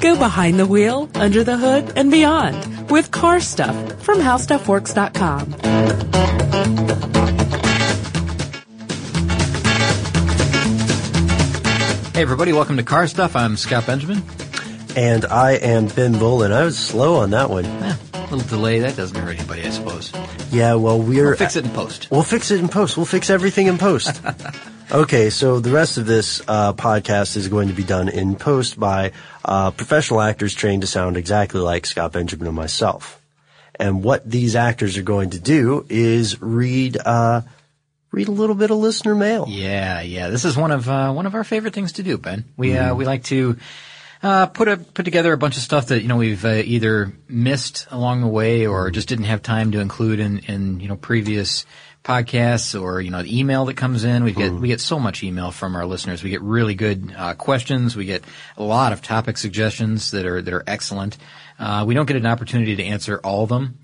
Go behind the wheel, under the hood, and beyond with Car Stuff from HowStuffWorks.com. Hey everybody, welcome to Car Stuff. I'm Scott Benjamin. And I am Ben Bolin. I was slow on that one. A little delay. That doesn't hurt anybody, I suppose. Yeah, well, we'll fix it in post. We'll fix it in post. We'll fix everything in post. Okay, so the rest of this podcast is going to be done in post by professional actors trained to sound exactly like Scott Benjamin and myself. And what these actors are going to do is read a little bit of listener mail. Yeah. This is one of our favorite things to do, Ben. We like to put together a bunch of stuff that we've either missed along the way or just didn't have time to include in previous podcasts, or the email that comes in. We get so much email from our listeners. We get really good questions. We get a lot of topic suggestions that are excellent. We don't get an opportunity to answer all of them,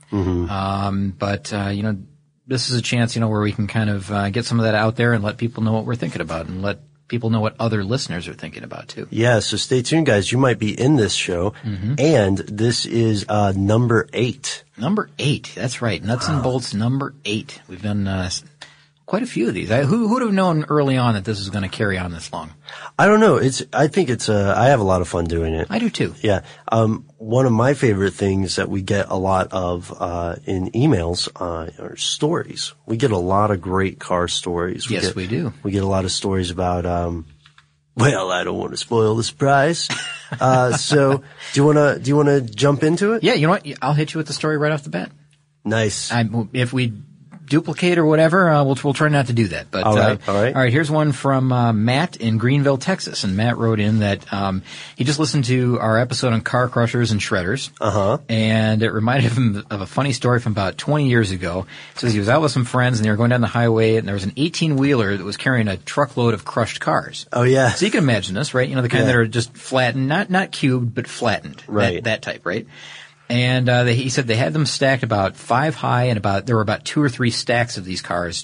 but this is a chance where we can kind of get some of that out there and let people know what we're thinking about, and let people know what other listeners are thinking about too. Yeah, so stay tuned, guys. You might be in this show, and this is number 8. Number 8, that's right. Nuts and Bolts number 8. We've done quite a few of these. Who would have known early on that this was going to carry on this long? I don't know. I think I have a lot of fun doing it. I do too. Yeah. One of my favorite things that we get a lot of in emails are stories. We get a lot of great car stories. We do. We get a lot of stories about well, I don't want to spoil the surprise. So do you wanna jump into it? Yeah, you know what? I'll hit you with the story right off the bat. Nice. If we duplicate or whatever, we'll try not to do that. But all right. All right. Here's one from Matt in Greenville, Texas, and Matt wrote in that he just listened to our episode on car crushers and shredders, and it reminded him of a funny story from about 20 years ago. He says he was out with some friends and they were going down the highway, and there was an 18-wheeler that was carrying a truckload of crushed cars. Oh yeah. So you can imagine this, right? The kind that are just flattened, not cubed, but flattened. Right. That type, right? And he said they had them stacked about 5 high, and there were about 2 or 3 stacks of these cars,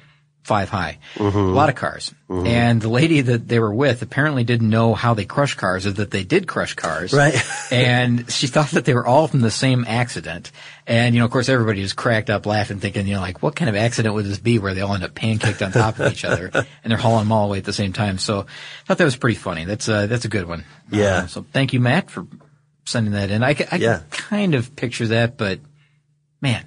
5 high. A lot of cars. And the lady that they were with apparently didn't know how they crush cars, or that they did crush cars. Right. And she thought that they were all from the same accident. And, of course, everybody just cracked up laughing, thinking, what kind of accident would this be where they all end up pancaked on top of each other and they're hauling them all away at the same time? So I thought that was pretty funny. That's a good one. Yeah. So thank you, Matt, for sending that in. I can kind of picture that, but man,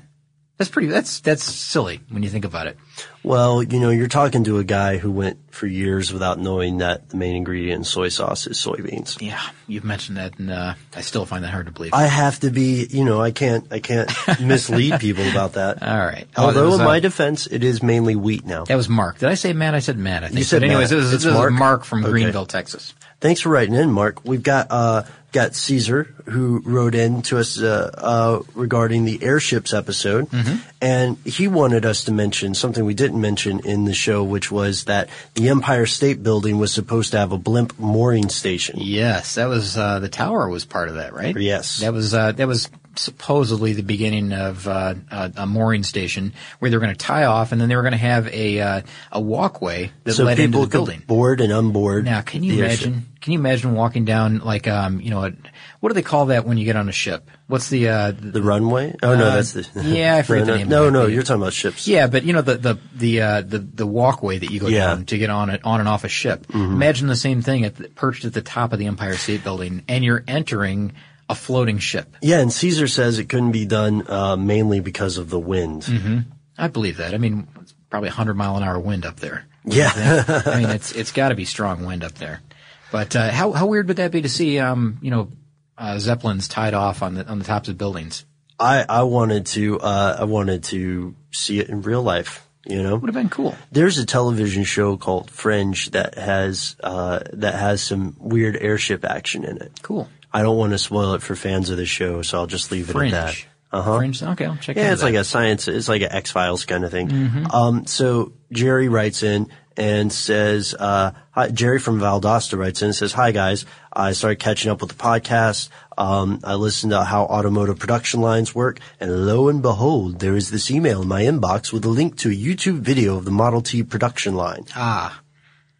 that's silly when you think about it. Well, you're talking to a guy who went for years without knowing that the main ingredient in soy sauce is soybeans. Yeah, you've mentioned that, and I still find that hard to believe. I have to be, I can't mislead people about that. All right. Although in my defense, it is mainly wheat now. That was Mark. Did I say Matt? I said Matt, I think. You said but anyways, Matt. This is Mark from Greenville, Texas. Thanks for writing in, Mark. We've got Caesar, who wrote in to us regarding the airships episode, and he wanted us to mention something we didn't mention in the show, which was that the Empire State Building was supposed to have a blimp mooring station. Yes, that was the tower was part of that, right? Yes, that was supposedly the beginning of a mooring station where they were going to tie off, and then they were going to have a walkway that led into the building. Could board and unboard. Now, can you imagine? Can you imagine walking down like what do they call that when you get on a ship? What's the runway? Oh no, that's the I forget the name. No, you're talking about ships. Yeah, but the walkway that you go down to get on and off a ship. Imagine the same thing perched at the top of the Empire State Building, and you're entering a floating ship. Yeah, and Caesar says it couldn't be done mainly because of the wind. I believe that. I mean, it's probably 100-mile-an-hour wind up there. Yeah. I mean, it's got to be strong wind up there. But how weird would that be to see Zeppelins tied off on the tops of buildings? I wanted to see it in real life. Would have been cool. There's a television show called Fringe that has some weird airship action in it. Cool. I don't want to spoil it for fans of the show, so I'll just leave it at that. Fringe. Okay, I'll check it out. Yeah, it's like an X-Files kind of thing. So Jerry writes in and says, hi, Jerry from Valdosta writes in and says, hi guys, I started catching up with the podcast. I listened to how automotive production lines work, and lo and behold, there is this email in my inbox with a link to a YouTube video of the Model T production line.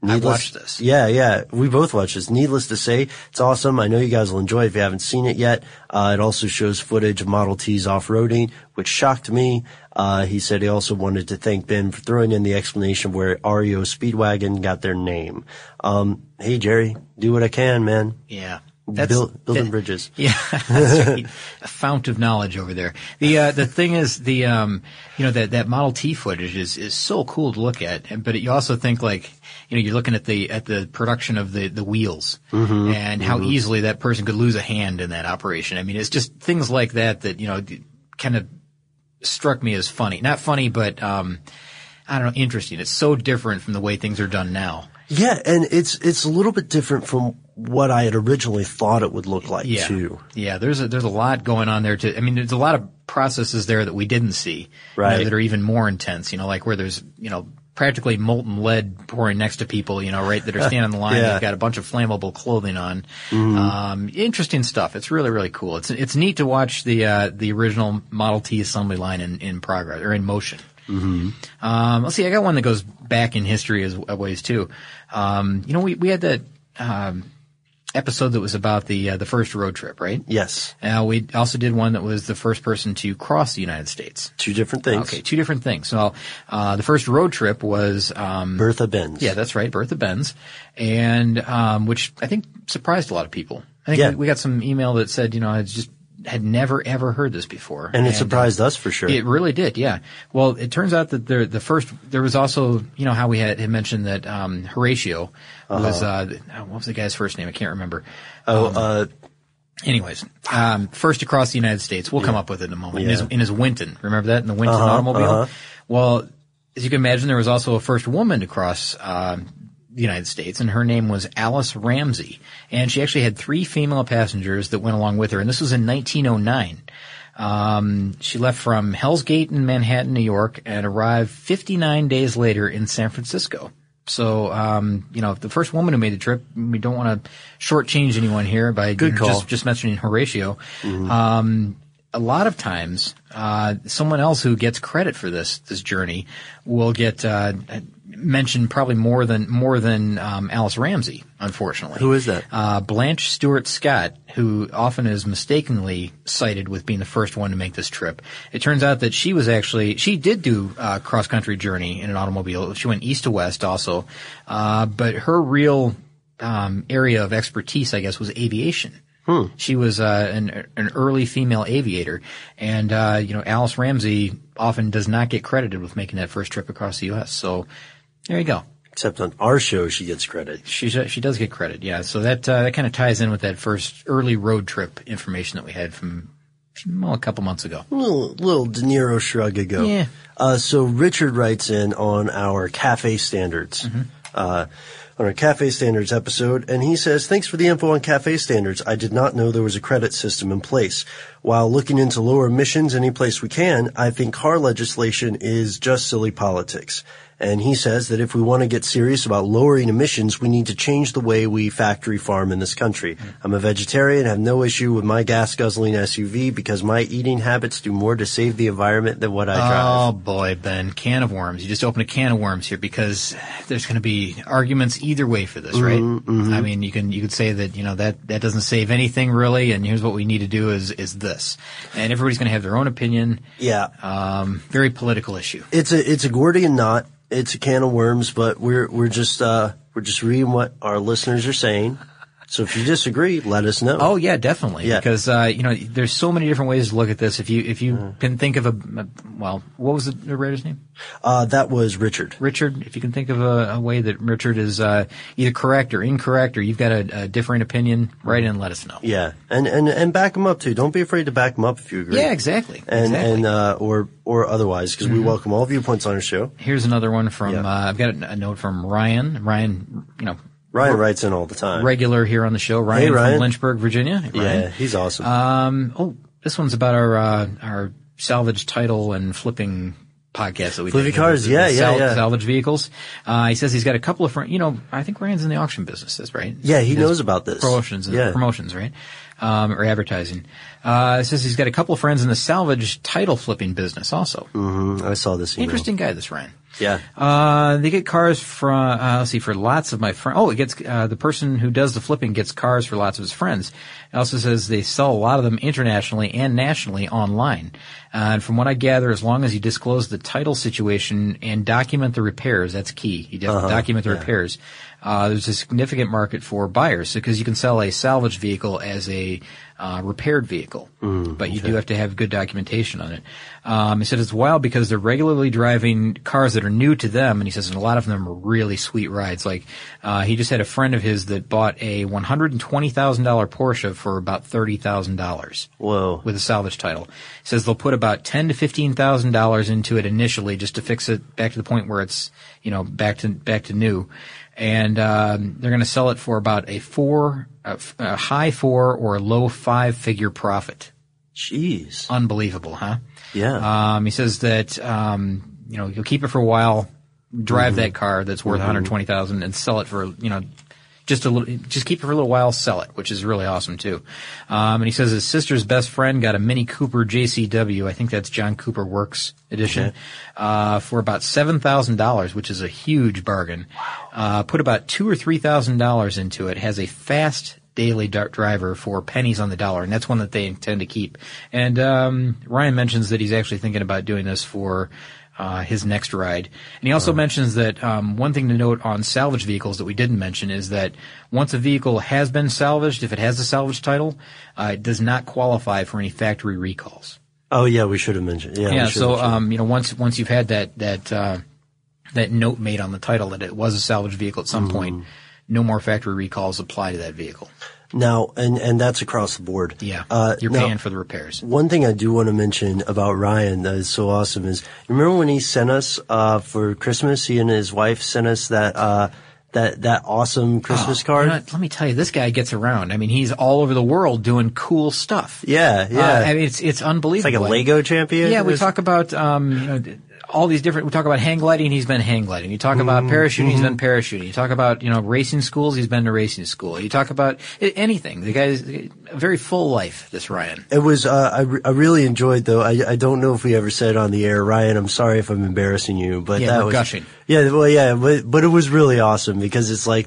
I watched this. Yeah. We both watched this. Needless to say, it's awesome. I know you guys will enjoy it if you haven't seen it yet. It also shows footage of Model T's off-roading, which shocked me. He said he also wanted to thank Ben for throwing in the explanation of where REO Speedwagon got their name. Hey, Jerry, do what I can, man. Yeah. Building bridges. Yeah, that's right. A fount of knowledge over there. The thing is, that Model T footage is so cool to look at, but you also think like, you're looking at the production of the wheels and how easily that person could lose a hand in that operation. I mean, it's just things like that kind of struck me as funny. Not funny, but, I don't know, interesting. It's so different from the way things are done now. Yeah, and it's a little bit different from what I had originally thought it would look like too. Yeah, there's a lot going on there too. I mean, there's a lot of processes there that we didn't see, right? That are even more intense. Like where there's practically molten lead pouring next to people, right, that are standing in the line. They've got a bunch of flammable clothing on. Interesting stuff. It's really, really cool. It's neat to watch the original Model T assembly line in progress or in motion. Let's see. I got one that goes back in history as ways too. We had that episode that was about the first road trip, right? Yes. We also did one that was the first person to cross the United States. Two different things. Okay, two different things. So, the first road trip was, Bertha Benz. Yeah, that's right, Bertha Benz. And, which I think surprised a lot of people. I think we got some email that said, I just had never ever heard this before. And it surprised us for sure. It really did, yeah. Well, it turns out that there was also, how we had mentioned that, Horatio was, what was the guy's first name? I can't remember. Anyways, first across the United States. We'll come up with it in a moment. Yeah. In his Winton. Remember that? In the Winton automobile? Well, as you can imagine, there was also a first woman to cross, the United States, and her name was Alice Ramsey. And she actually had 3 female passengers that went along with her, and this was in 1909. She left from Hell's Gate in Manhattan, New York, and arrived 59 days later in San Francisco. So, the first woman who made the trip, we don't want to shortchange anyone here by just mentioning Horatio. A lot of times, someone else who gets credit for this journey will get, mentioned probably more than Alice Ramsey, unfortunately. Who is that? Blanche Stewart Scott, who often is mistakenly cited with being the first one to make this trip. It turns out that she did do a cross-country journey in an automobile. She went east to west also. But her real, area of expertise, I guess, was aviation. She was, an early female aviator. And, Alice Ramsey often does not get credited with making that first trip across the U.S. So, there you go. Except on our show, she gets credit. She does get credit, yeah. So that kind of ties in with that first early road trip information that we had from, a couple months ago. A little De Niro shrug ago. Yeah. So Richard writes in on our Cafe Standards. On our Cafe Standards episode, and he says, thanks for the info on Cafe Standards. I did not know there was a credit system in place. While looking into lower emissions any place we can, I think car legislation is just silly politics. And he says that if we want to get serious about lowering emissions, we need to change the way we factory farm in this country. I'm a vegetarian, have no issue with my gas-guzzling SUV because my eating habits do more to save the environment than what I drive. Oh, boy, Ben, can of worms. You just opened a can of worms here because there's going to be arguments either way for this, right? I mean, you could say that, that doesn't save anything really, and here's what we need to do is this. And everybody's going to have their own opinion. Yeah. Very political issue. It's a Gordian knot. It's a can of worms, but we're just reading what our listeners are saying. So if you disagree, let us know. Oh yeah, definitely. Yeah. Because there's so many different ways to look at this. If you can think of what was the narrator's name? That was Richard. Richard, if you can think of a way that Richard is either correct or incorrect, or you've got a different opinion, write in and let us know. Yeah, and back them up too. Don't be afraid to back them up if you agree. Yeah, exactly. Or otherwise, because we welcome all viewpoints on our show. Here's another one from I've got a note from Ryan. Ryan, Ryan writes in all the time. Regular here on the show. Ryan, hey, Ryan. From Lynchburg, Virginia. Hey, Ryan. Yeah, he's awesome. This one's about our salvage title and flipping podcast that we Flippy did. Cars, yeah. Salvage vehicles. He says he's got a couple of friends. I think Ryan's in the auction business, that's right. Yeah, he knows about this. Promotions, right? Or advertising. It says he's got a couple of friends in the salvage title flipping business also. I saw this email. Interesting guy, this Ryan. Yeah. They get cars from, let's see, for lots of my friends. Oh, it gets, the person who does the flipping gets cars for lots of his friends. It also says they sell a lot of them internationally and nationally online. And from what I gather, as long as you disclose the title situation and document the repairs, that's key. You have to document the repairs. There's a significant market for buyers because you can sell a salvaged vehicle as a repaired vehicle, but you do have to have good documentation on it. He said it's wild because they're regularly driving cars that are new to them, and he says a lot of them are really sweet rides. Like he just had a friend of his that bought a $120,000 Porsche for about $30,000. Whoa! With a salvage title. He says they'll put about $10,000 to $15,000 into it initially just to fix it back to the point where it's back to new. And they're going to sell it for about a high 4 or a low 5-figure profit. Jeez. Unbelievable, huh? Yeah. He says that you'll keep it for a while, drive that car that's worth $120,000 and sell it for just keep it for a little while, sell it, which is really awesome too. And he says his sister's best friend got a Mini Cooper JCW, I think that's John Cooper Works edition, for about $7,000, which is a huge bargain. Wow. Put about $2,000 or $3,000 into it, has a fast daily driver for pennies on the dollar, and that's one that they intend to keep. And Ryan mentions that he's actually thinking about doing this for his next ride. And he also mentions that one thing to note on salvage vehicles that we didn't mention is that once a vehicle has been salvaged, if it has a salvage title, it does not qualify for any factory recalls. Oh yeah, we should have mentioned. Yeah. So once you've had that note made on the title that it was a salvage vehicle at some point, no more factory recalls apply to that vehicle. Now, and that's across the board. Yeah. You're paying for the repairs. One thing I do want to mention about Ryan that is so awesome is, remember when he sent us, for Christmas, he and his wife sent us that awesome Christmas card? Let me tell you, this guy gets around. I mean, he's all over the world doing cool stuff. Yeah. I mean, it's unbelievable. It's like a Lego champion? Yeah, we talk about, all these different, we talk about hang gliding, he's been hang gliding. You talk about parachuting, he's been parachuting. You talk about, racing schools, he's been to racing school. You talk about anything. The guy's a very full life, this Ryan. It was, I really enjoyed though, I don't know if we ever said it on the air, Ryan, I'm sorry if I'm embarrassing you, but that was gushing. Yeah, well, yeah, but it was really awesome because it's like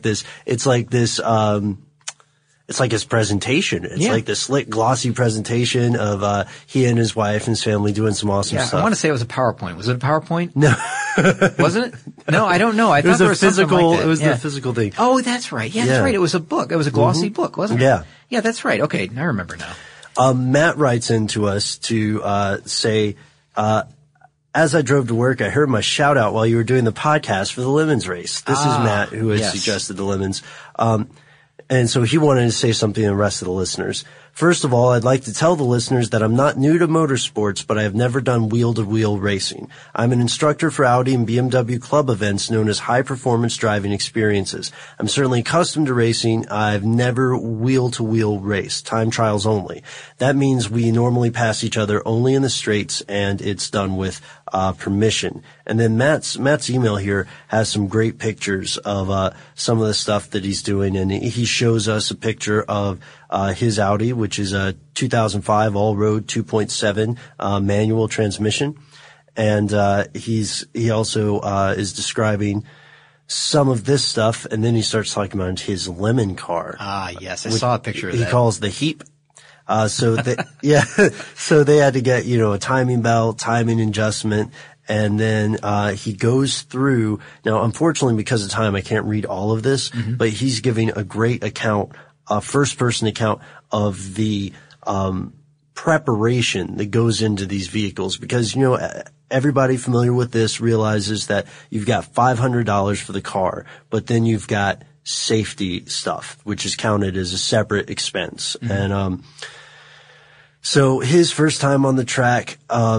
his presentation. It's like this slick, glossy presentation of he and his wife and his family doing some awesome stuff. I want to say it was a PowerPoint. Was it a PowerPoint? No. Wasn't it? No, I don't know. I thought there was physical. Like it was the physical thing. Oh, that's right. Yeah, that's right. It was a book. It was a glossy book, wasn't it? Yeah. Yeah, that's right. Okay, I remember now. Matt writes into us to say, as I drove to work, I heard my shout out while you were doing the podcast for the Lemons race. This is Matt who has suggested the Lemons. And so he wanted to say something to the rest of the listeners. First of all, I'd like to tell the listeners that I'm not new to motorsports, but I have never done wheel-to-wheel racing. I'm an instructor for Audi and BMW club events known as high-performance driving experiences. I'm certainly accustomed to racing. I've never wheel-to-wheel raced, time trials only. That means we normally pass each other only in the straights, and it's done with permission. And then Matt's email here has some great pictures of some of the stuff that he's doing, and he shows us a picture of his Audi, which is a 2005 all-road 2.7 manual transmission, and he also is describing some of this stuff, and then he starts talking about his lemon car. Ah, yes, I saw a picture of that. He calls the Heap. So they had to get, a timing belt, timing adjustment, and then he goes through. Now, unfortunately, because of time, I can't read all of this, but he's giving a great account, a first-person account of the preparation that goes into these vehicles, because everybody familiar with this realizes that you've got $500 for the car, but then you've got safety stuff, which is counted as a separate expense. And so his first time on the track,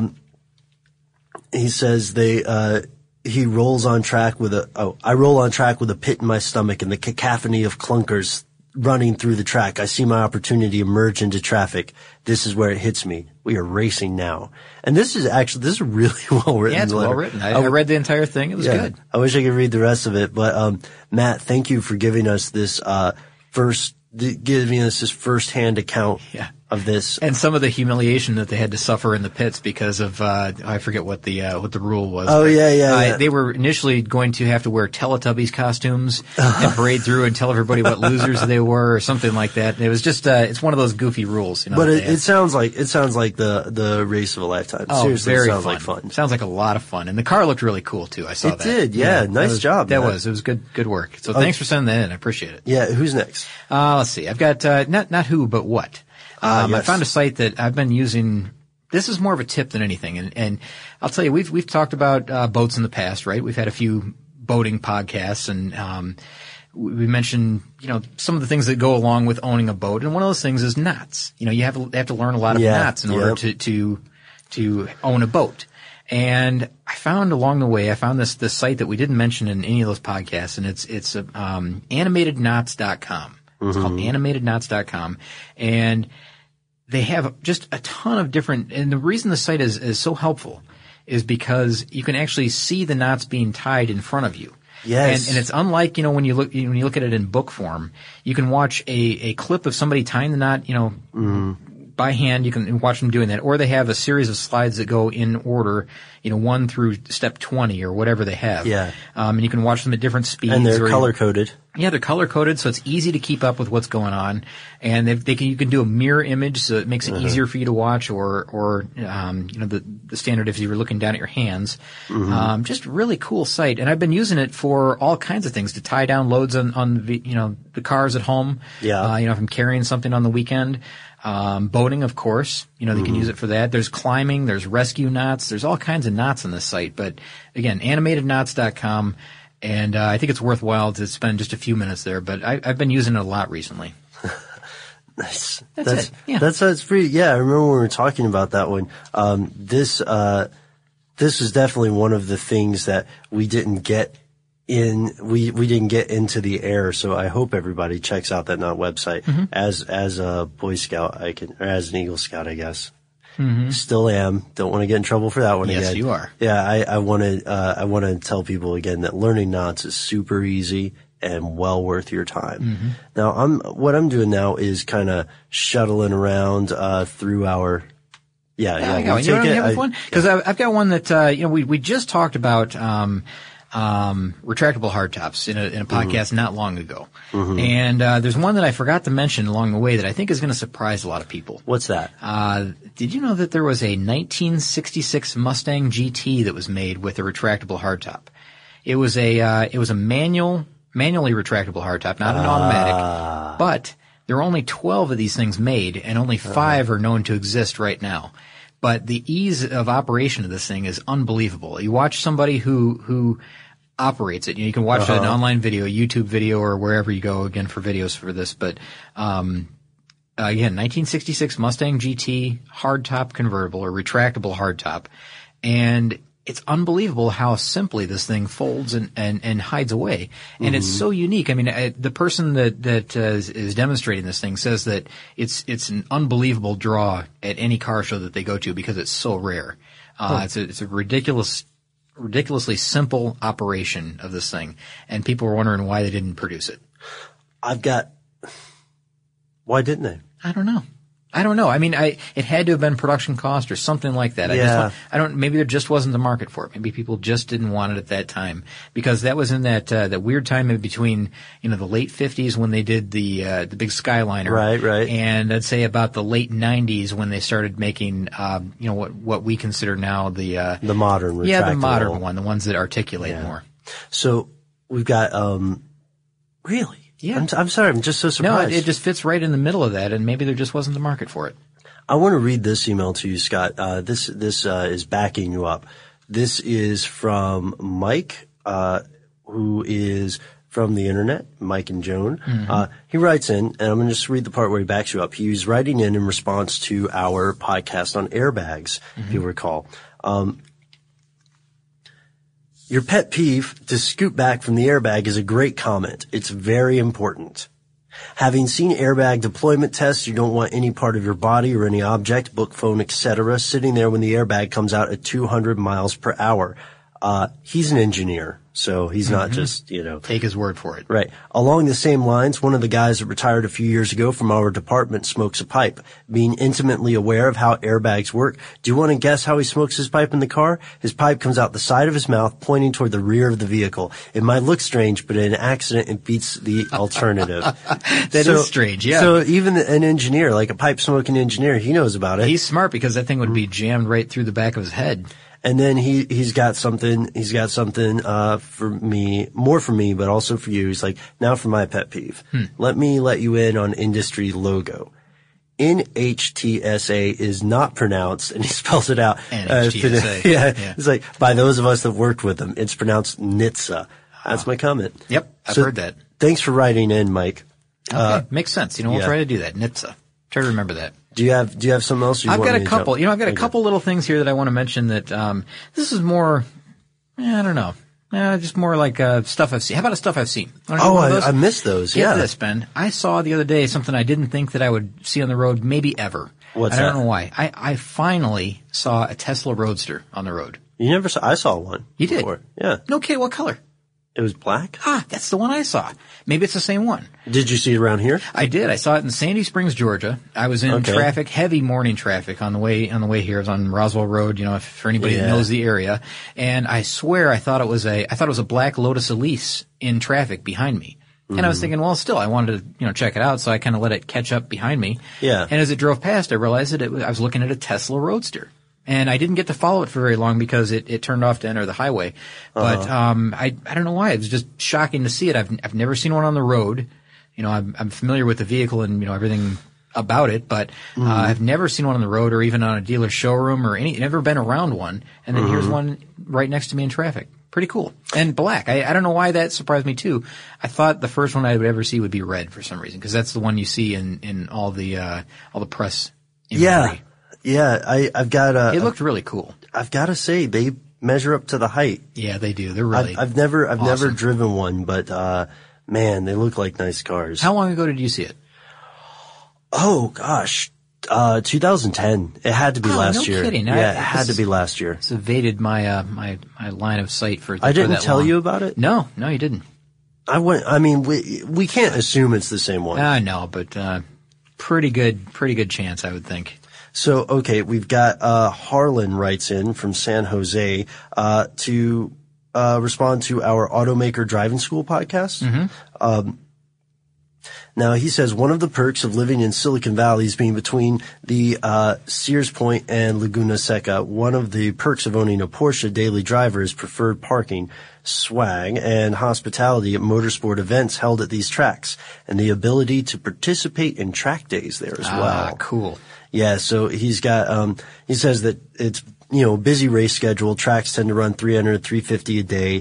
he says he rolls on track with I roll on track with a pit in my stomach and the cacophony of clunkers running through the track. I see my opportunity emerge into traffic. This is where it hits me. We are racing now. And this is really well written. Yeah, it's well written. I read the entire thing. It was good. I wish I could read the rest of it. But, Matt, thank you for giving us this, first-hand account of this. And some of the humiliation that they had to suffer in the pits because of I forget what the rule was. Oh, yeah. They were initially going to have to wear Teletubbies costumes and parade through and tell everybody what losers they were or something like that. It was just it's one of those goofy rules, you know. But it sounds like the race of a lifetime. Oh, seriously, very it sounds fun. like fun. Sounds like a lot of fun, and the car looked really cool too. I saw It that. did, yeah. Nice job. It man. was good work. So thanks for sending that in. I appreciate it. Yeah, who's next? Let's see. I've got not who but what. I Yes. found a site that I've been using. This is more of a tip than anything, and I'll tell you, we've talked about boats in the past, right? We've had a few boating podcasts, and we mentioned, you know, some of the things that go along with owning a boat, and one of those things is knots. You know, you have to learn a lot of knots in order to own a boat. And I found along the way, this site that we didn't mention in any of those podcasts, and it's animatedknots.com. It's called animatedknots.com, and they have just a ton of different, and the reason the site is so helpful is because you can actually see the knots being tied in front of you. Yes. And it's unlike, you know, when you look at it in book form, you can watch a clip of somebody tying the knot, you know, by hand. You can watch them doing that, or they have a series of slides that go in order, you know, 1 through step 20 or whatever they have. Yeah. And you can watch them at different speeds. And they're color coded. Yeah, they're color coded, so it's easy to keep up with what's going on. And you can do a mirror image, so it makes it easier for you to watch, or you know, the standard if you were looking down at your hands. Just really cool site. And I've been using it for all kinds of things, to tie down loads on the, you know, the cars at home. Yeah. You know, if I'm carrying something on the weekend. Boating, of course, you know, they can use it for that. There's climbing, there's rescue knots, there's all kinds of knots on this site. But again, animatedknots.com. And I think it's worthwhile to spend just a few minutes there, but I've been using it a lot recently. Nice. That's it. Yeah. That's pretty. Yeah, I remember when we were talking about that one. This was definitely one of the things that we didn't get in. We didn't get into the air. So I hope everybody checks out that knot website. As a Boy Scout, or as an Eagle Scout, I guess. Still am. Don't want to get in trouble for that one again. Yes, you are. Yeah, I want to tell people again that learning knots is super easy and well worth your time. Now, what I'm doing now is kind of shuttling around through our. Yeah. You know what I have one? Because I've got one that you know, we just talked about. Retractable hardtops in a podcast not long ago. And there's one that I forgot to mention along the way that I think is going to surprise a lot of people. What's that? Did you know that there was a 1966 Mustang GT that was made with a retractable hardtop? It was a manually retractable hardtop, not an automatic. But there are only 12 of these things made, and only 5 are known to exist right now. But the ease of operation of this thing is unbelievable. You watch somebody who operates it. You can watch an online video, a YouTube video, or wherever you go again for videos for this. But again, 1966 Mustang GT hardtop convertible or retractable hardtop, and it's unbelievable how simply this thing folds and hides away. And it's so unique. I mean, the person that is demonstrating this thing says that it's an unbelievable draw at any car show that they go to because it's so rare. It's a ridiculously simple operation of this thing. And people were wondering why they didn't produce it. Why didn't they? I don't know. I mean, it had to have been production cost or something like that. Maybe there just wasn't the market for it. Maybe people just didn't want it at that time, because that was in that weird time in between, you know, the late 50s when they did the big Skyliner. Right. And I'd say about the late 90s when they started making, you know, what we consider now the modern retractable. Yeah, the modern one, the ones that articulate more. So we've got, really? Yeah. I'm sorry. I'm just so surprised. No, it just fits right in the middle of that, and maybe there just wasn't the market for it. I want to read this email to you, Scott. This is backing you up. This is from Mike, who is from the internet, Mike and Joan. He writes in, and I'm going to just read the part where he backs you up. He was writing in response to our podcast on airbags, if you recall. Your pet peeve to scoot back from the airbag is a great comment. It's very important. Having seen airbag deployment tests, you don't want any part of your body or any object, book, phone, etc., sitting there when the airbag comes out at 200 miles per hour. He's an engineer, So he's not just, Take his word for it. Right. Along the same lines, one of the guys that retired a few years ago from our department smokes a pipe. Being intimately aware of how airbags work, do you want to guess how he smokes his pipe in the car? His pipe comes out the side of his mouth, pointing toward the rear of the vehicle. It might look strange, but in an accident, it beats the alternative. That is strange, yeah. So even an engineer, like a pipe smoking engineer, he knows about it. He's smart because that thing would be jammed right through the back of his head. And then he's got something for me, more for me, but also for you. He's like, now for my pet peeve. Let me let you in on industry logo. NHTSA is not pronounced, and he spells it out. NHTSA. Yeah. It's like, by those of us that worked with him, it's pronounced NHTSA. That's my comment. Yep, I've heard that. Thanks for writing in, Mike. Okay, makes sense. We'll try to do that. NHTSA. Try to remember that. Do you have something else? I've got a couple. I've got a couple little things here that I want to mention that, this is more, I don't know. Just more like, stuff I've seen. How about stuff I've seen? I missed those. Yeah. Get this, Ben. I saw the other day something I didn't think that I would see on the road, maybe ever. What's that? I don't know why. I finally saw a Tesla Roadster on the road. You never saw, I saw one. You did? Before. Yeah. No kidding. What color? It was black? That's the one I saw. Maybe it's the same one. Did you see it around here? I did. I saw it in Sandy Springs, Georgia. I was in traffic, heavy morning traffic on the way here. I was on Roswell Road, for anybody that knows the area. And I swear I thought it was a black Lotus Elise in traffic behind me. And I was thinking, well, still, I wanted to, check it out, so I kind of let it catch up behind me. Yeah. And as it drove past, I realized that I was looking at a Tesla Roadster. And I didn't get to follow it for very long because it turned off to enter the highway. But, I don't know why. It was just shocking to see it. I've never seen one on the road. I'm familiar with the vehicle and, everything about it, but, I've never seen one on the road or even on a dealer showroom or never been around one. And then here's one right next to me in traffic. Pretty cool. And black. I don't know why that surprised me too. I thought the first one I would ever see would be red for some reason, because that's the one you see in all the press imagery. Yeah, I've got it looked really cool. I've got to say, they measure up to the height. Yeah, they do. They're really I've never driven one, but, man, they look like nice cars. How long ago did you see it? Oh, gosh. 2010. It had to be last year. No kidding. Yeah, it had to be last year. It's evaded my, my line of sight for I didn't that tell long. you about it? No, you didn't. We can't assume it's the same one. I know, but, pretty good chance, I would think. So, okay, we've got, Harlan writes in from San Jose, to, respond to our Automaker Driving School podcast. Now he says one of the perks of living in Silicon Valley is being between the, Sears Point and Laguna Seca. One of the perks of owning a Porsche daily driver is preferred parking, swag, and hospitality at motorsport events held at these tracks, and the ability to participate in track days there as well. Cool. Yeah, so he's got, he says that it's, busy race schedule. Tracks tend to run 300, 350 a day.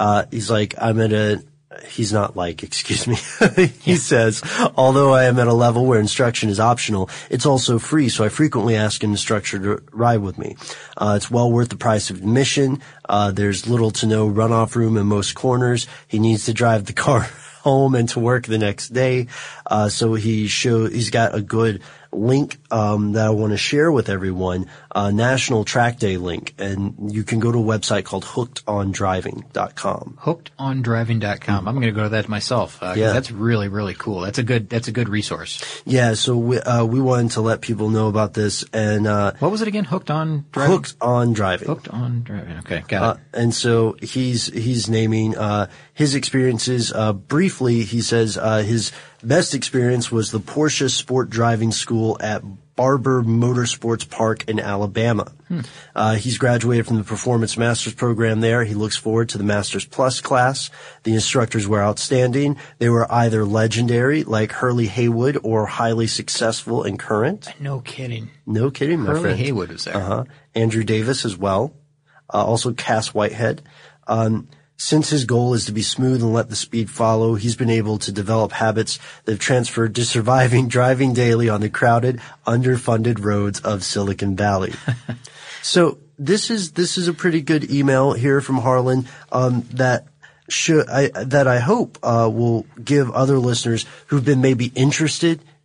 He says, although I am at a level where instruction is optional, it's also free, so I frequently ask an instructor to ride with me. It's well worth the price of admission. There's little to no runoff room in most corners. He needs to drive the car home and to work the next day. So he's got a good link that I want to share with everyone, National Track Day link, and you can go to a website called hookedondriving.com. Hookedondriving.com. I'm going to go to that myself. That's really, really cool. That's a good resource. Yeah, so we wanted to let people know about this, and what was it again? Hooked on Driving? Hooked on Driving. Hooked on Driving. Okay, got it. And so he's naming his experiences briefly. He says his best experience was the Porsche Sport Driving School at Barber Motorsports Park in Alabama. He's graduated from the Performance Masters program there. He looks forward to the Masters Plus class. The instructors were outstanding. They were either legendary, like Hurley Haywood, or highly successful and current. No kidding. No kidding, my friend. Hurley Haywood was there. Andrew Davis as well. Also Cass Whitehead. Since his goal is to be smooth and let the speed follow, he's been able to develop habits that have transferred to surviving driving daily on the crowded, underfunded roads of Silicon Valley. So this is a pretty good email here from Harlan, that I hope, will give other listeners who've been maybe interested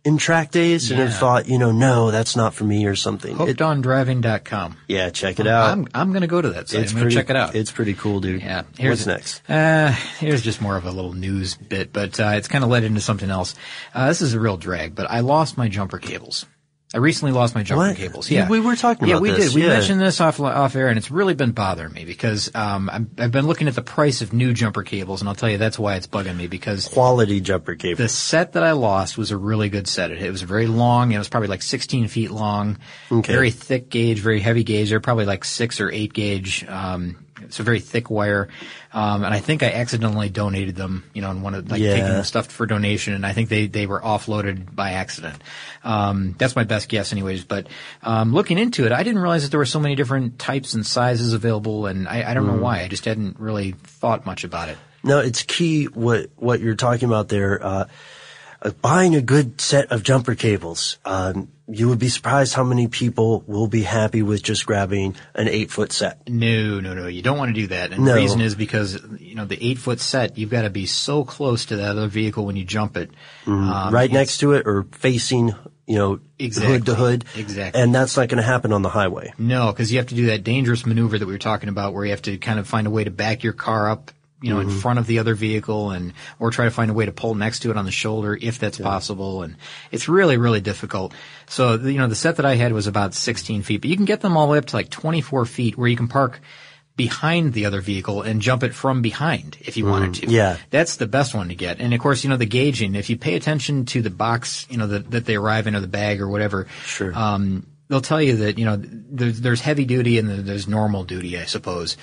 in track days and have thought, no, that's not for me or something. HookedOnDriving.com. Yeah, check it out. I'm going to go to that site. I'm going to check it out. It's pretty cool, dude. Yeah. What's next? Here's just more of a little news bit, but it's kind of led into something else. This is a real drag, but I lost my jumper cables. I recently lost my jumper cables. Yeah, we were talking about this. Yeah, we did. We mentioned this off air, and it's really been bothering me because I've been looking at the price of new jumper cables, and I'll tell you that's why it's bugging me because quality jumper cables. The set that I lost was a really good set. It was very long. It was probably like 16 feet long. Okay. Very thick gauge, very heavy gauge. They're probably like 6 or 8 gauge. It's a very thick wire. And I think I accidentally donated them, and wanted taking them stuff for donation, and I think they were offloaded by accident. That's my best guess anyways, but looking into it, I didn't realize that there were so many different types and sizes available, and I don't know why. I just hadn't really thought much about it. No, it's key what you're talking about there. Buying a good set of jumper cables. You would be surprised how many people will be happy with just grabbing an 8-foot set. No. You don't want to do that. And the reason is because, the 8-foot set, you've got to be so close to that other vehicle when you jump it. Right next to it or facing, exactly, hood to hood. Exactly. And that's not going to happen on the highway. No, because you have to do that dangerous maneuver that we were talking about where you have to kind of find a way to back your car up, in front of the other vehicle or try to find a way to pull next to it on the shoulder if that's possible. And it's really, really difficult. So, the set that I had was about 16 feet, but you can get them all the way up to like 24 feet where you can park behind the other vehicle and jump it from behind if you wanted to. Yeah. That's the best one to get. And of course, the gauging, if you pay attention to the box, that they arrive in or the bag or whatever. Sure. They'll tell you that, there's heavy duty and there's normal duty, I suppose.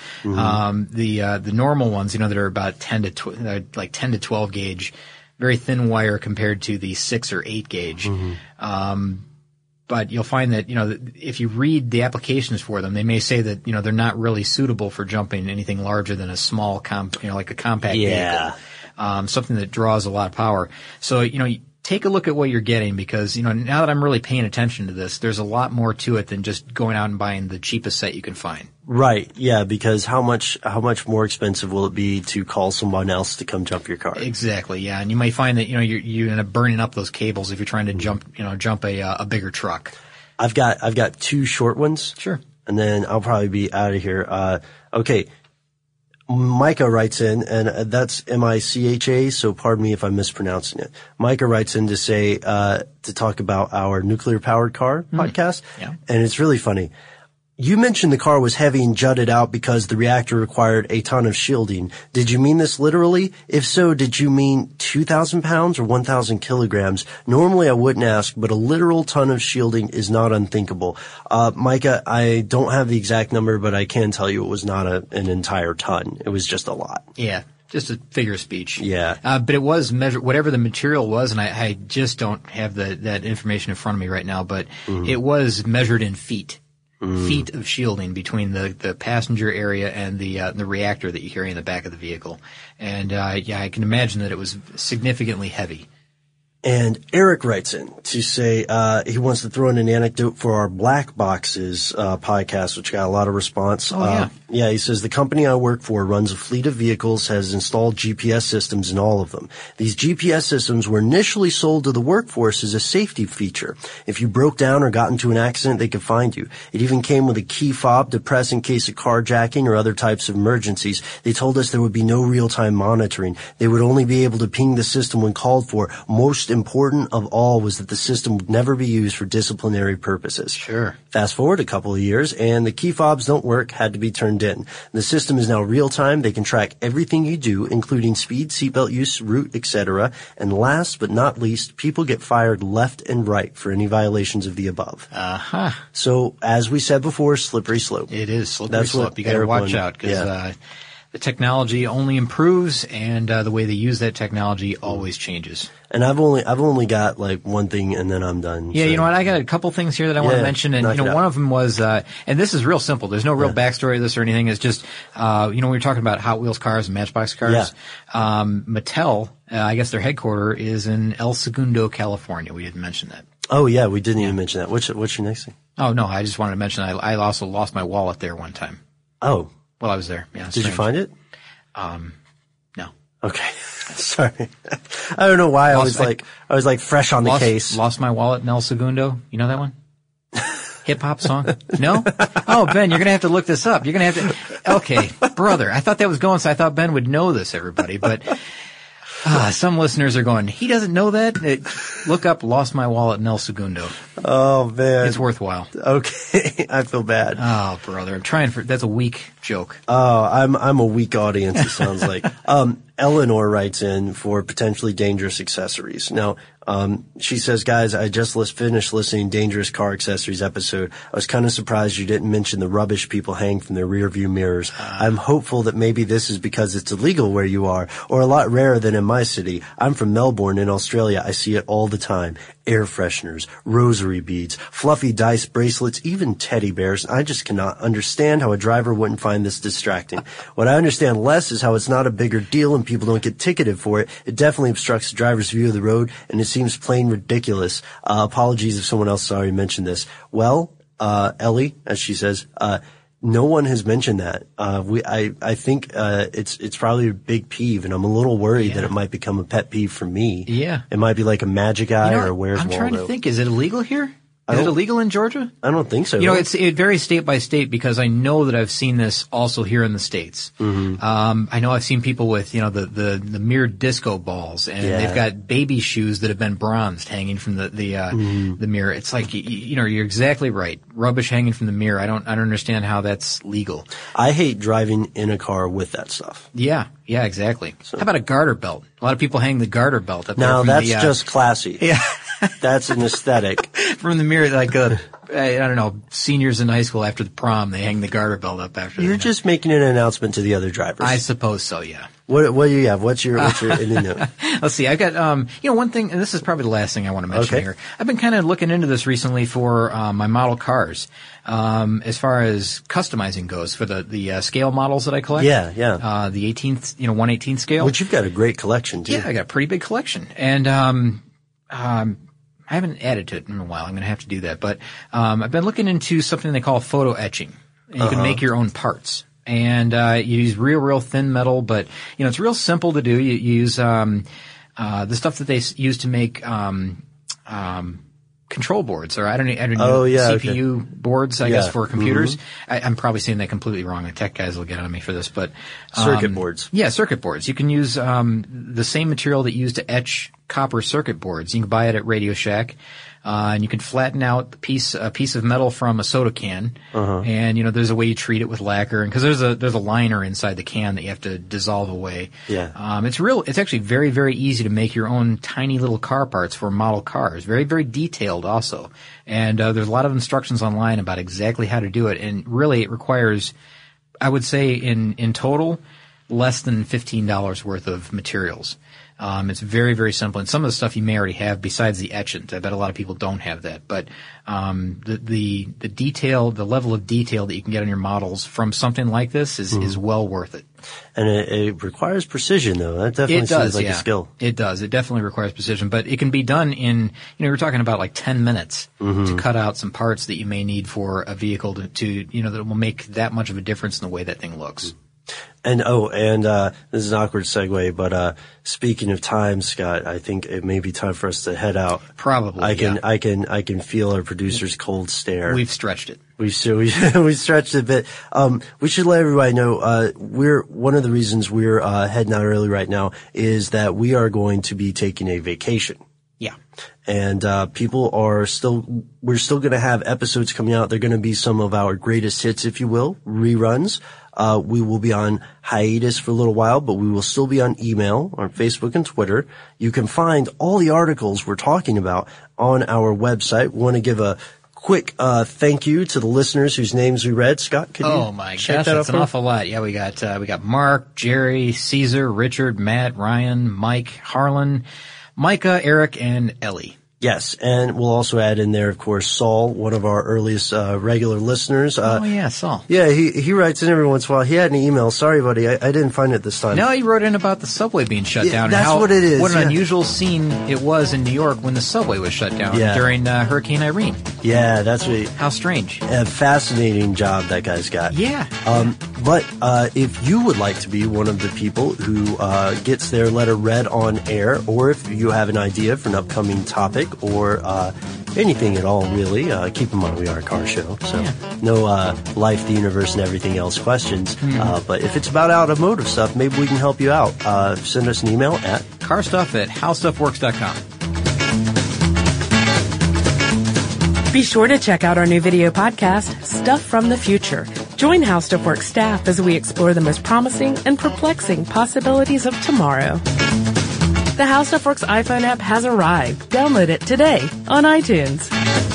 The normal ones, that are about 10 to 12 gauge, very thin wire compared to the 6 or 8 gauge. But you'll find that, if you read the applications for them, they may say that, they're not really suitable for jumping anything larger than a small like a compact vehicle. Something that draws a lot of power. So, take a look at what you're getting because, now that I'm really paying attention to this, there's a lot more to it than just going out and buying the cheapest set you can find. Right. Yeah. Because how much more expensive will it be to call someone else to come jump your car? Exactly. Yeah. And you might find that, you end up burning up those cables if you're trying to jump a bigger truck. I've got 2 short ones. Sure. And then I'll probably be out of here. Okay. Micah writes in, and that's M-I-C-H-A, so pardon me if I'm mispronouncing it. Micah writes in to say, to talk about our nuclear-powered car podcast. Yeah. And it's really funny. You mentioned the car was heavy and jutted out because the reactor required a ton of shielding. Did you mean this literally? If so, did you mean 2,000 pounds or 1,000 kilograms? Normally I wouldn't ask, but a literal ton of shielding is not unthinkable. Micah, I don't have the exact number, but I can tell you it was not an entire ton. It was just a lot. Yeah. Just a figure of speech. Yeah. But it was measured, whatever the material was, and I just don't have that information in front of me right now, but it was measured in feet. Feet of shielding between the passenger area and the reactor that you carry in the back of the vehicle. And, I can imagine that it was significantly heavy. And Eric writes in to say he wants to throw in an anecdote for our Black Boxes podcast, which got a lot of response. Oh, yeah. Yeah, he says, the company I work for runs a fleet of vehicles, has installed GPS systems in all of them. These GPS systems were initially sold to the workforce as a safety feature. If you broke down or got into an accident, they could find you. It even came with a key fob to press in case of carjacking or other types of emergencies. They told us there would be no real-time monitoring. They would only be able to ping the system when called for. Most important of all was that the system would never be used for disciplinary purposes. Sure. Fast forward a couple of years, and the key fobs don't work, had to be turned in. The system is now real-time. They can track everything you do, including speed, seatbelt use, route, etc. And last but not least, people get fired left and right for any violations of the above. Uh-huh. So, as we said before, slippery slope. It is slippery slope. You got to watch out because the technology only improves, and the way they use that technology always changes. And I've only got like one thing, and then I'm done. Yeah, so. You know what? I got a couple things here that I want to mention, and one of them was, and this is real simple. There's no real backstory to this or anything. It's just, we were talking about Hot Wheels cars and Matchbox cars. Yeah. Mattel, I guess their headquarter is in El Segundo, California. We didn't mention that. Oh yeah, we didn't even mention that. What's your next thing? Oh no, I just wanted to mention I also lost my wallet there one time. Oh. While I was there. Yeah. Did you find it? No. Okay. Sorry. I don't know why I was like fresh on the case. Lost my wallet in El Segundo. You know that one? Hip hop song? No? Oh, Ben, you're gonna have to look this up. You're gonna have to, okay, brother. I thought that was going, so I thought Ben would know this, everybody, but, some listeners are going, he doesn't know that? Look up Lost My Wallet in El Segundo. Oh, man. It's worthwhile. Okay. I feel bad. Oh, brother. I'm trying that's a weak joke. Oh, I'm a weak audience, it sounds like. Eleanor writes in for potentially dangerous accessories. Now, she says, guys, I just finished listening to Dangerous Car Accessories episode. I was kind of surprised you didn't mention the rubbish people hang from their rear view mirrors. I'm hopeful that maybe this is because it's illegal where you are, or a lot rarer than in my city. I'm from Melbourne in Australia. I see it all the time. Air fresheners, rosary beads, fluffy dice bracelets, even teddy bears. I just cannot understand how a driver wouldn't find this distracting. What I understand less is how it's not a bigger deal and people don't get ticketed for it. It definitely obstructs the driver's view of the road, and it seems plain ridiculous. Apologies if someone else has already mentioned this. Well, Ellie, as she says, no one has mentioned that. I think, it's probably a big peeve, and I'm a little worried that it might become a pet peeve for me. Yeah. It might be like a magic eye or Where's Waldo. I'm trying to think, is it illegal here? Is it illegal in Georgia? I don't think so. You know, it varies state by state because I know that I've seen this also here in the States. Mm-hmm. I know I've seen people with, you know, the mirrored disco balls, and they've got baby shoes that have been bronzed hanging from the mirror. It's like, you know, you're exactly right. Rubbish hanging from the mirror. I don't understand how that's legal. I hate driving in a car with that stuff. Yeah, exactly. So. How about a garter belt? A lot of people hang the garter belt up there. Now, that's just classy. Yeah. That's an aesthetic. From the mirror, like, I don't know, seniors in high school after the prom, they hang the garter belt up after. You're just making an announcement to the other drivers. I suppose so, yeah. What do you have? What's your indie note? Let's see. I've got, you know, one thing, and this is probably the last thing I want to mention here. I've been kind of looking into this recently for, my model cars, as far as customizing goes for the scale models that I collect. Yeah. The 18th, you know, 1/18 scale. Which you've got a great collection too. Yeah, I got a pretty big collection. And, I haven't added to it in a while. I'm going to have to do that. But I've been looking into something they call photo etching. And you can make your own parts. And you use real thin metal, but you know it's real simple to do. You use the stuff that they use to make control boards, or I don't know CPU boards, I guess, for computers. Mm-hmm. I'm probably saying that completely wrong. The tech guys will get on me for this, but circuit boards. Yeah, circuit boards. You can use the same material that you use to etch copper circuit boards. You can buy it at Radio Shack. And you can flatten out a piece of metal from a soda can. And, you know, there's a way you treat it with lacquer. And cause there's a liner inside the can that you have to dissolve away. Yeah. It's actually very, very easy to make your own tiny little car parts for model cars. Very, very detailed also. And, there's a lot of instructions online about exactly how to do it. And really it requires, I would say in total, less than $15 worth of materials. It's very, very simple. And some of the stuff you may already have besides the etchant. I bet a lot of people don't have that. But, the detail, the level of detail that you can get on your models from something like this is well worth it. And it requires precision though. That definitely seems like a skill. It does. It definitely requires precision, but it can be done in, you know, we're talking about like 10 minutes to cut out some parts that you may need for a vehicle to, you know, that will make that much of a difference in the way that thing looks. And this is an awkward segue, but speaking of time, Scott, I think it may be time for us to head out. Probably. I can feel our producer's cold stare. We've stretched it. We stretched it a bit. We should let everybody know, one of the reasons we're heading out early right now is that we are going to be taking a vacation. Yeah. And we're still going to have episodes coming out. They're going to be some of our greatest hits, if you will, reruns. We will be on hiatus for a little while, but we will still be on email, on Facebook and Twitter. You can find all the articles we're talking about on our website. We want to give a quick thank you to the listeners whose names we read. Scott, could you Oh my gosh, that's an awful lot. Yeah, we got Mark, Jerry, Caesar, Richard, Matt, Ryan, Mike, Harlan, Micah, Eric, and Ellie. Yes, and we'll also add in there, of course, Saul, one of our earliest regular listeners. Saul. Yeah, he writes in every once in a while. He had an email. Sorry, buddy, I didn't find it this time. No, he wrote in about the subway being shut down. That's what it is. What an unusual scene it was in New York when the subway was shut down during Hurricane Irene. Yeah, that's How strange. a fascinating job that guy's got. Yeah. But if you would like to be one of the people who gets their letter read on air, or if you have an idea for an upcoming topic or anything at all, really, keep in mind we are a car show, so no life, the universe, and everything else questions. But if it's about automotive stuff, maybe we can help you out. Send us an email at carstuff@howstuffworks.com. Be sure to check out our new video podcast, Stuff from the Future. Join How Stuff Works staff as we explore the most promising and perplexing possibilities of tomorrow. The How Stuff Works iPhone app has arrived. Download it today on iTunes.